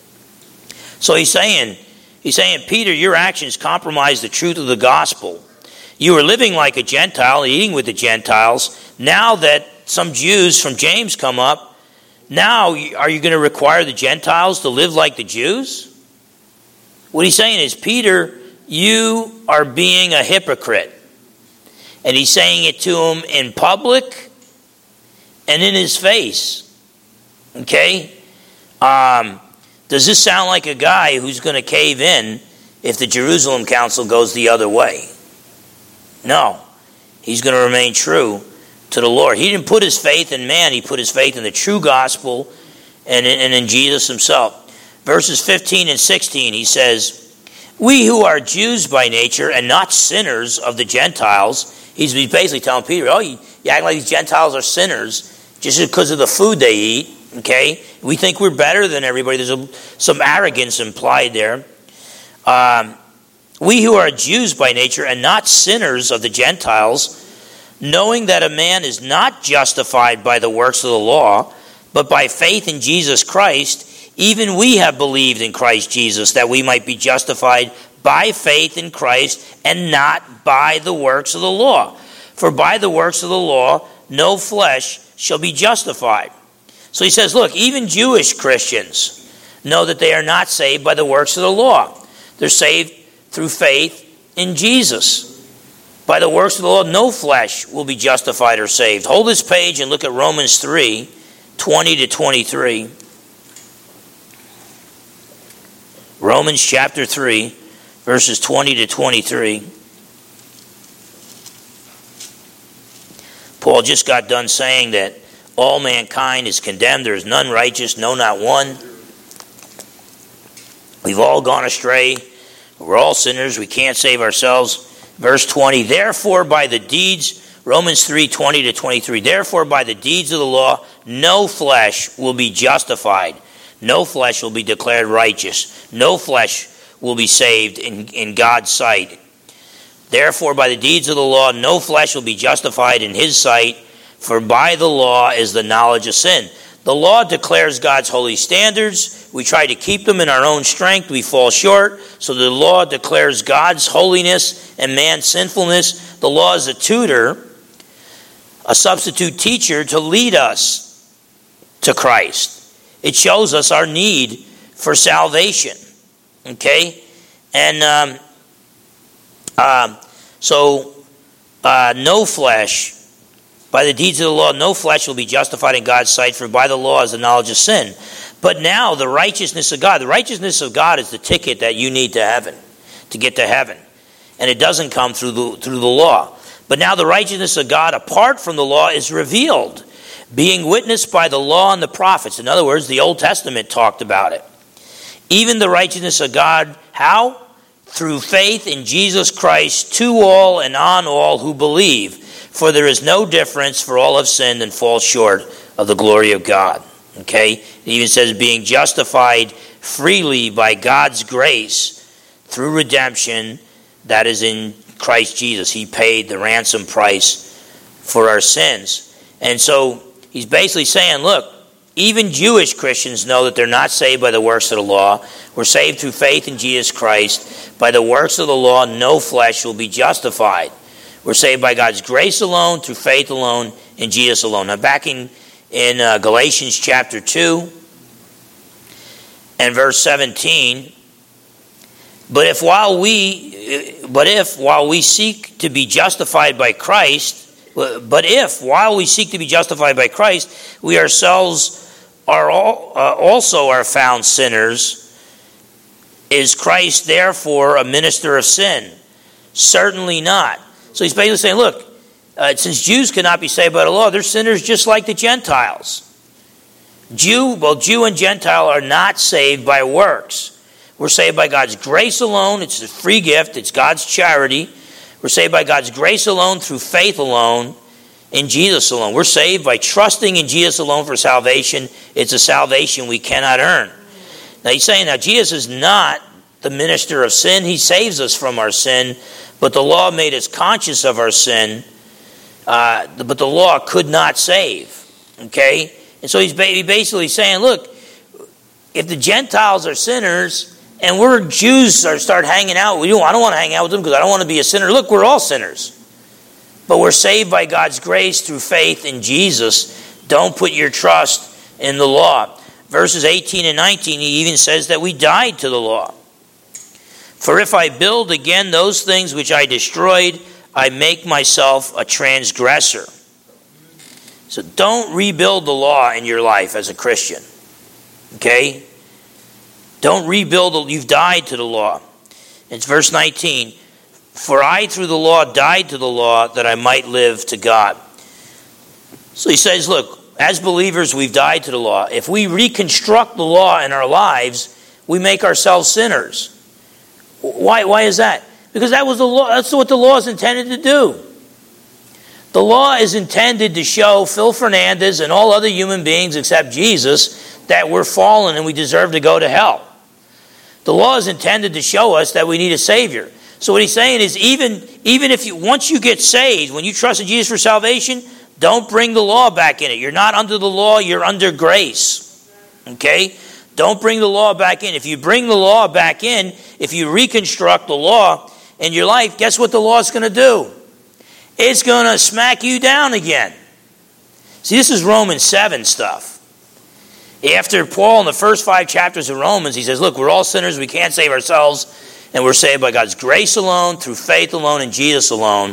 So he's saying, he's saying, Peter, your actions compromise the truth of the gospel. You were living like a Gentile, eating with the Gentiles. Now that some Jews from James come up, now are you going to require the Gentiles to live like the Jews? What he's saying is, Peter, you are being a hypocrite. And he's saying it to him in public and in his face. Okay? Um, does this sound like a guy who's going to cave in if the Jerusalem Council goes the other way? No. He's going to remain true to the Lord. He didn't put his faith in man. He put his faith in the true gospel and in, and in Jesus himself. Verses fifteen and sixteen, he says, we who are Jews by nature and not sinners of the Gentiles, he's basically telling Peter, oh, you, you act like these Gentiles are sinners just because of the food they eat, okay? We think we're better than everybody. There's a, some arrogance implied there. Um, we who are Jews by nature and not sinners of the Gentiles, knowing that a man is not justified by the works of the law, but by faith in Jesus Christ, even we have believed in Christ Jesus, that we might be justified by faith in Christ and not by the works of the law. For by the works of the law, no flesh shall be justified. So he says, look, even Jewish Christians know that they are not saved by the works of the law. They're saved through faith in Jesus. By the works of the law, no flesh will be justified or saved. Hold this page and look at Romans three, twenty to twenty-three. Romans chapter three, verses twenty to twenty-three. Paul just got done saying that all mankind is condemned. There is none righteous, no, not one. We've all gone astray. We're all sinners. We can't save ourselves. Verse twenty, therefore by the deeds, Romans three, twenty to twenty-three, therefore by the deeds of the law, no flesh will be justified. No flesh will be declared righteous. No flesh will be saved in, in God's sight. Therefore by the deeds of the law, no flesh will be justified in his sight, for by the law is the knowledge of sin. The law declares God's holy standards. We try to keep them in our own strength. We fall short. So the law declares God's holiness and man's sinfulness. The law is a tutor, a substitute teacher to lead us to Christ. It shows us our need for salvation. Okay? And um, uh, so uh, no flesh, by the deeds of the law, no flesh will be justified in God's sight, for by the law is the knowledge of sin. But now the righteousness of God, the righteousness of God is the ticket that you need to heaven, to get to heaven. And it doesn't come through the, through the law. But now the righteousness of God apart from the law is revealed, being witnessed by the law and the prophets. In other words, the Old Testament talked about it. Even the righteousness of God, how? Through faith in Jesus Christ, to all and on all who believe. For there is no difference, for all have sinned and fall short of the glory of God. Okay? It even says being justified freely by God's grace through redemption that is in Christ Jesus. He paid the ransom price for our sins. And so he's basically saying, look, even Jewish Christians know that they're not saved by the works of the law. We're saved through faith in Jesus Christ. By the works of the law, no flesh will be justified. We're saved by God's grace alone, through faith alone, in Jesus alone. Now back in, in uh, Galatians chapter two and verse seventeen, but if while we but if while we seek to be justified by Christ, but if while we seek to be justified by Christ, we ourselves are all, uh, also are found sinners, is Christ therefore a minister of sin? Certainly not. So he's basically saying, look, uh, since Jews cannot be saved by the law, they're sinners just like the Gentiles. Jew, well, Jew and Gentile are not saved by works. We're saved by God's grace alone. It's a free gift. It's God's charity. We're saved by God's grace alone, through faith alone, in Jesus alone. We're saved by trusting in Jesus alone for salvation. It's a salvation we cannot earn. Now he's saying, now Jesus is not the minister of sin. He saves us from our sin. But the law made us conscious of our sin, uh, but the law could not save. Okay? And so he's basically saying, look, if the Gentiles are sinners, and we're Jews are start hanging out with you, I don't want to hang out with them because I don't want to be a sinner. Look, we're all sinners. But we're saved by God's grace through faith in Jesus. Don't put your trust in the law. Verses eighteen and nineteen, he even says that we died to the law. For if I build again those things which I destroyed, I make myself a transgressor. So don't rebuild the law in your life as a Christian. Okay? Don't rebuild, you've died to the law. It's verse nineteen. For I through the law died to the law that I might live to God. So he says, look, as believers we've died to the law. If we reconstruct the law in our lives, we make ourselves sinners. Why, why is that? Because that was the law. That's what the law is intended to do. The law is intended to show Phil Fernandez and all other human beings except Jesus that we're fallen and we deserve to go to hell. The law is intended to show us that we need a Savior. So what he's saying is even, even if you once you get saved, when you trust in Jesus for salvation, don't bring the law back in it. You're not under the law, you're under grace. Okay? Don't bring the law back in. If you bring the law back in, if you reconstruct the law in your life, guess what the law is going to do? It's going to smack you down again. See, this is Romans seven stuff. After Paul in the first five chapters of Romans, he says, look, we're all sinners, we can't save ourselves, and we're saved by God's grace alone, through faith alone, in Jesus alone.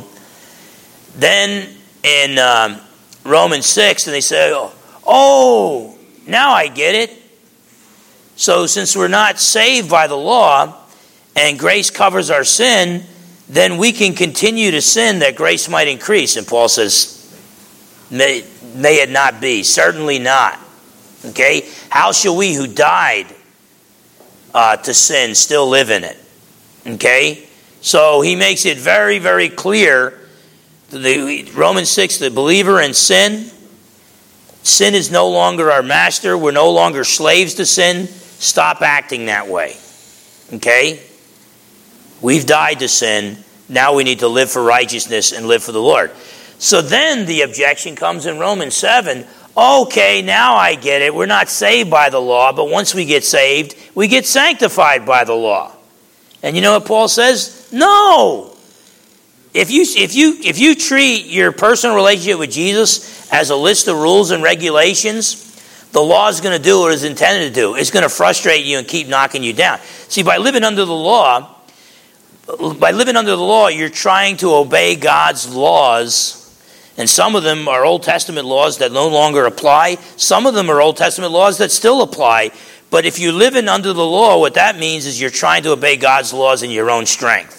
Then in um, Romans six, and they say, oh, now I get it. So since we're not saved by the law and grace covers our sin, then we can continue to sin that grace might increase. And Paul says, may, may it not be. Certainly not. Okay? How shall we who died uh, to sin still live in it? Okay? So he makes it very, very clear. The, Romans six, the believer in sin, sin is no longer our master. We're no longer slaves to sin. Stop acting that way. Okay? We've died to sin. Now we need to live for righteousness and live for the Lord. So then the objection comes in Romans seven. Okay, now I get it. We're not saved by the law, but once we get saved, we get sanctified by the law. And you know what Paul says? No. If you, if you, if you treat your personal relationship with Jesus as a list of rules and regulations, the law is going to do what it's intended to do. It's going to frustrate you and keep knocking you down. See, by living under the law, by living under the law, you're trying to obey God's laws. And some of them are Old Testament laws that no longer apply. Some of them are Old Testament laws that still apply. But if you're living under the law, what that means is you're trying to obey God's laws in your own strength.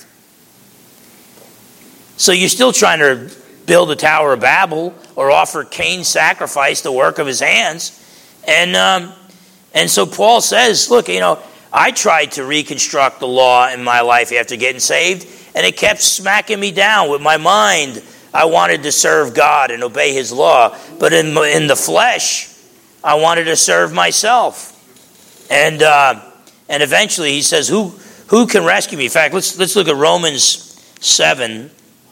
So you're still trying to build a Tower of Babel or offer Cain's sacrifice, the work of his hands. And um, and so Paul says, look, you know, I tried to reconstruct the law in my life after getting saved, and it kept smacking me down with my mind. I wanted to serve God and obey his law, but in in the flesh, I wanted to serve myself. And uh, and eventually he says, who who can rescue me? In fact, let's let's look at Romans seven.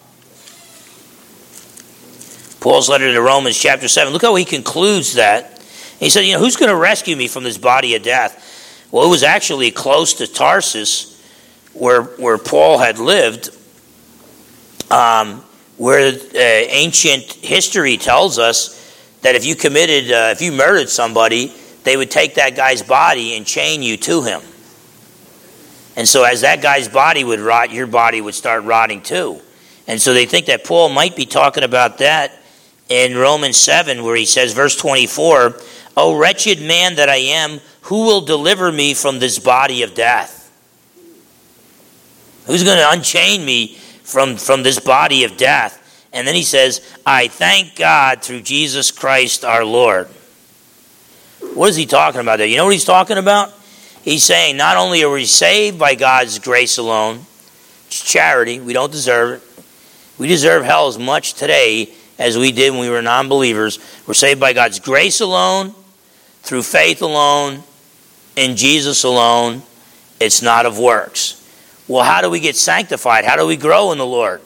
Paul's letter to Romans chapter seven. Look how he concludes that. He said, you know, who's going to rescue me from this body of death? Well, it was actually close to Tarsus, where where Paul had lived, um, where uh, ancient history tells us that if you committed, uh, if you murdered somebody, they would take that guy's body and chain you to him. And so as that guy's body would rot, your body would start rotting too. And so they think that Paul might be talking about that in Romans seven, where he says, verse twenty-four, O wretched man that I am, who will deliver me from this body of death? Who's going to unchain me from, from this body of death? And then he says, I thank God through Jesus Christ our Lord. What is he talking about there? You know what he's talking about? He's saying not only are we saved by God's grace alone, it's charity, we don't deserve it. We deserve hell as much today as we did when we were non-believers. We're saved by God's grace alone, through faith alone, in Jesus alone. It's not of works. Well, how do we get sanctified? How do we grow in the Lord?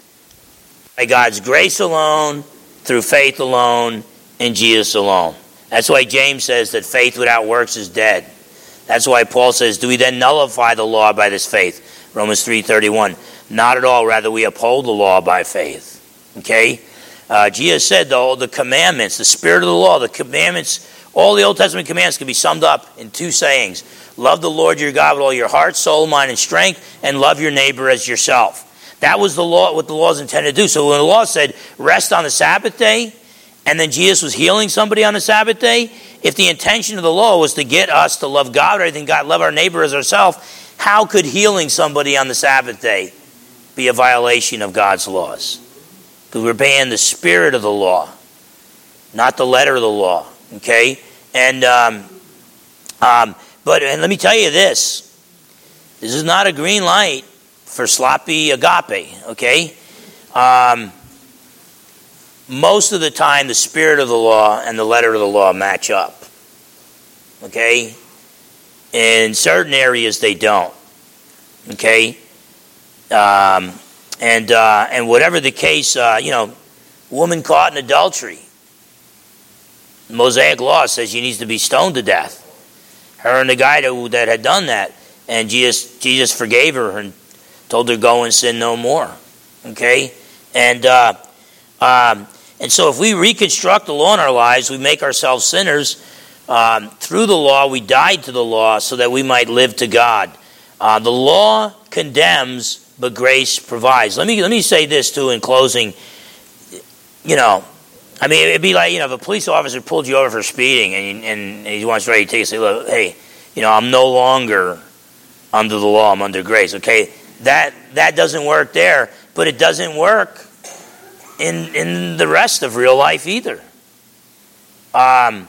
By God's grace alone, through faith alone, in Jesus alone. That's why James says that faith without works is dead. That's why Paul says, do we then nullify the law by this faith? Romans three thirty-one. Not at all. Rather, we uphold the law by faith. Okay? Uh, Jesus said, though, the commandments, the spirit of the law, the commandments, all the Old Testament commands can be summed up in two sayings. Love the Lord your God with all your heart, soul, mind, and strength, and love your neighbor as yourself. That was the law, what the law is intended to do. So when the law said, rest on the Sabbath day, and then Jesus was healing somebody on the Sabbath day, if the intention of the law was to get us to love God rather than God, love our neighbor as ourselves, how could healing somebody on the Sabbath day be a violation of God's laws? Because we're obeying the spirit of the law, not the letter of the law. Okay? And, um, um, but, and let me tell you this. This is not a green light for sloppy agape. Okay? Um, most of the time, the spirit of the law and the letter of the law match up. Okay? In certain areas, they don't. Okay? Um, and uh, and whatever the case, uh, you know, woman caught in adultery. The Mosaic law says she needs to be stoned to death. Her and the guy that, that had done that. And Jesus, Jesus forgave her and told her, go and sin no more. Okay? And uh, um, and so if we reconstruct the law in our lives, we make ourselves sinners. Um, through the law, we died to the law so that we might live to God. Uh, the law condemns, but grace provides. Let me let me say this too in closing. You know, I mean, it'd be like, you know, if a police officer pulled you over for speeding and and he wants ready to take you, say, look, hey, you know, I'm no longer under the law, I'm under grace. Okay, that that doesn't work there, but it doesn't work in in the rest of real life either. Um,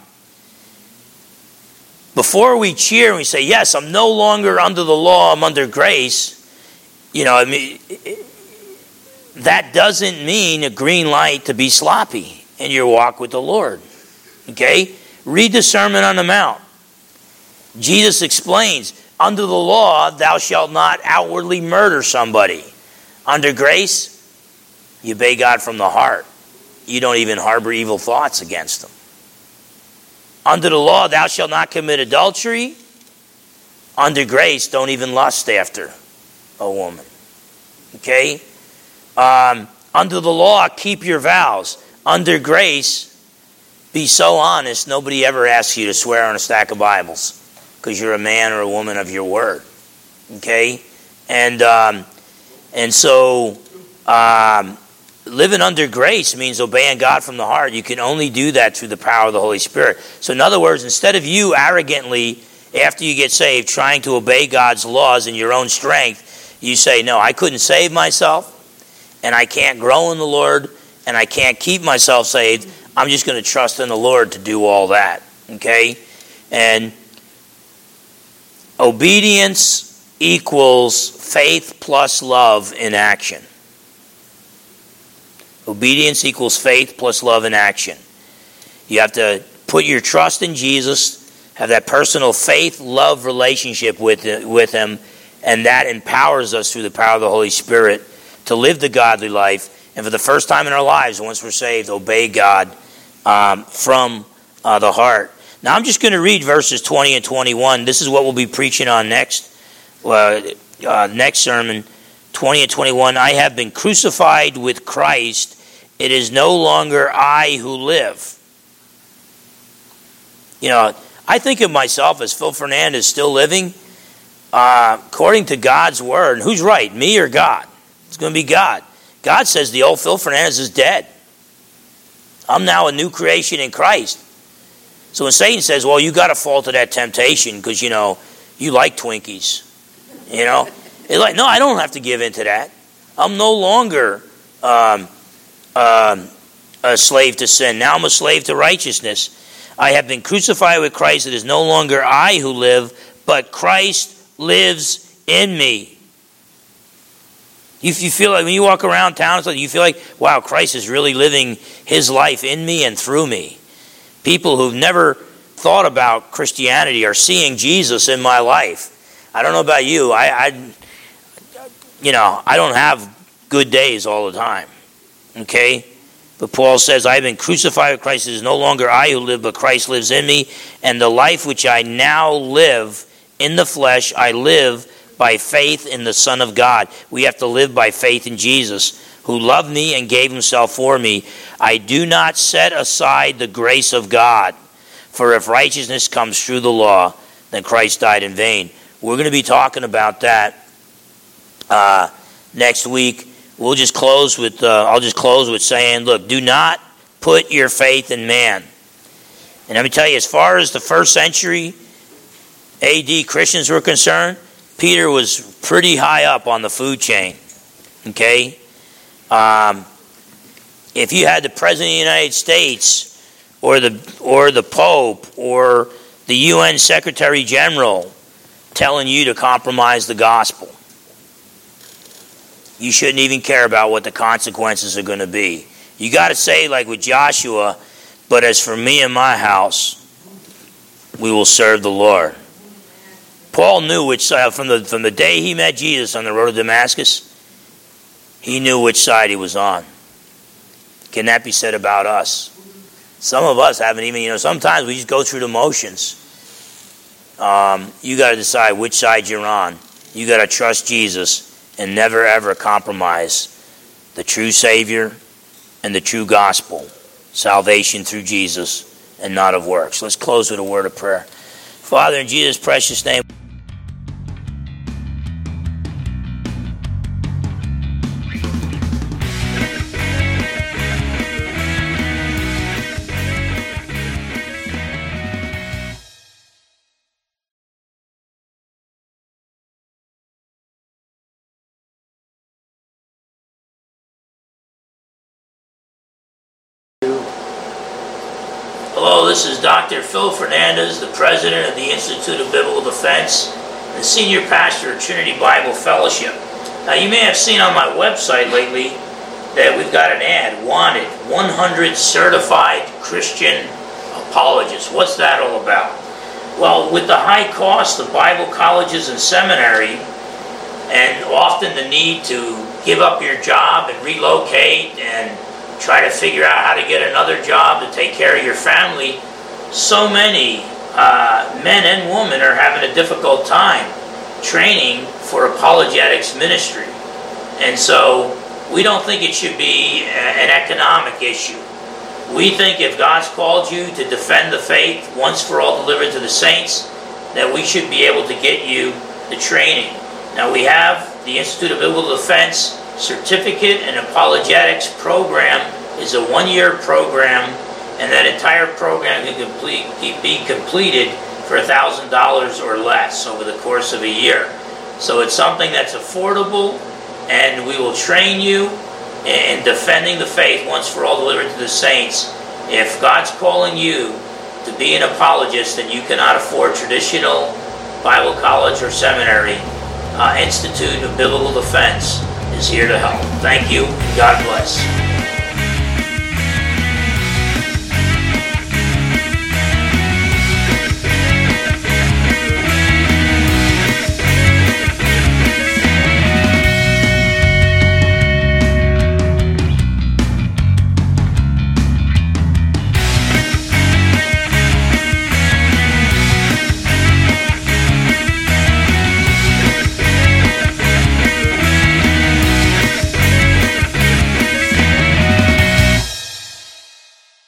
before we cheer and we say, yes, I'm no longer under the law, I'm under grace, you know, I mean, that doesn't mean a green light to be sloppy in your walk with the Lord. Okay? Read the Sermon on the Mount. Jesus explains, under the law, thou shalt not outwardly murder somebody. Under grace, you obey God from the heart. You don't even harbor evil thoughts against them. Under the law, thou shalt not commit adultery. Under grace, don't even lust after a woman. Okay? Um, under the law, keep your vows. Under grace, be so honest, nobody ever asks you to swear on a stack of Bibles because you're a man or a woman of your word. Okay? And um, and so um, living under grace means obeying God from the heart. You can only do that through the power of the Holy Spirit. So in other words, instead of you arrogantly, after you get saved, trying to obey God's laws in your own strength, you say, no, I couldn't save myself, and I can't grow in the Lord, and I can't keep myself saved. I'm just going to trust in the Lord to do all that. Okay? And obedience equals faith plus love in action. Obedience equals faith plus love in action. You have to put your trust in Jesus, have that personal faith, love relationship with, with Him, and that empowers us through the power of the Holy Spirit to live the godly life. And for the first time in our lives, once we're saved, obey God um, from uh, the heart. Now I'm just going to read verses twenty and twenty-one. This is what we'll be preaching on next, uh, uh, next sermon, twenty and twenty-one. I have been crucified with Christ. It is no longer I who live. You know, I think of myself as Phil Fernandez still living uh, according to God's word. Who's right, me or God? It's going to be God. God says the old Phil Fernandez is dead. I'm now a new creation in Christ. So when Satan says, well, you got to fall to that temptation because, you know, you like Twinkies. You know? It's like, no, I don't have to give in to that. I'm no longer um, um, a slave to sin. Now I'm a slave to righteousness. I have been crucified with Christ. It is no longer I who live, but Christ lives in me. If you feel like, when you walk around town, you feel like, wow, Christ is really living His life in me and through me. People who've never thought about Christianity are seeing Jesus in my life. I don't know about you. I, I you know, I don't have good days all the time. Okay? But Paul says, I have been crucified with Christ. It is no longer I who live, but Christ lives in me. And the life which I now live in the flesh, I live by faith in the Son of God. We have to live by faith in Jesus, who loved me and gave Himself for me. I do not set aside the grace of God. For if righteousness comes through the law, then Christ died in vain. We're going to be talking about that uh, next week. We'll just close with, uh, I'll just close with saying, look, do not put your faith in man. And let me tell you, as far as the first century A D Christians were concerned, Peter was pretty high up on the food chain. Okay? Um, if you had the President of the United States or the or the Pope or the U N Secretary General telling you to compromise the gospel, you shouldn't even care about what the consequences are going to be. You got to say, like with Joshua, but as for me and my house, we will serve the Lord. Paul knew which side, from the from the day he met Jesus on the road to Damascus, he knew which side he was on. Can that be said about us? Some of us haven't even, you know, sometimes we just go through the motions. Um, you got to decide which side you're on. You got to trust Jesus and never ever compromise the true Savior and the true gospel, salvation through Jesus and not of works. Let's close with a word of prayer. Father, in Jesus' precious name, Hello, this is Doctor Phil Fernandez, the president of the Institute of Biblical Defense, and the senior pastor of Trinity Bible Fellowship. Now, you may have seen on my website lately that we've got an ad, wanted, one hundred certified Christian apologists. What's that all about? Well, with the high cost of Bible colleges and seminary, and often the need to give up your job and relocate and try to figure out how to get another job to take care of your family, so many uh, men and women are having a difficult time training for apologetics ministry. And so we don't think it should be an economic issue. We think if God's called you to defend the faith once for all delivered to the saints, that we should be able to get you the training. Now, we have the Institute of Biblical Defense Certificate in Apologetics program. Is a one-year program, and that entire program can complete, be completed for one thousand dollars or less over the course of a year. So it's something that's affordable, and we will train you in defending the faith once for all delivered to the saints. If God's calling you to be an apologist and you cannot afford traditional Bible college or seminary, uh, Institute of Biblical Defense is here to help. Thank you. God bless.